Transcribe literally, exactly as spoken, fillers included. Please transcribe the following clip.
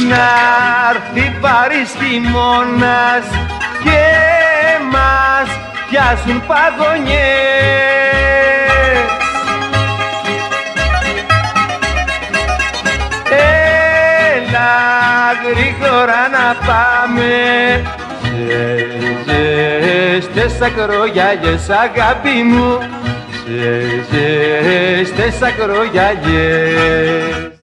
να'ρθει παριστημόνας και μας πιάσουν παγωνιές. Έλα γρήγορα να πάμε σε ζεστές ακρογιαλιές, αγάπη μου, σε ζεστές ακρογιαλιές.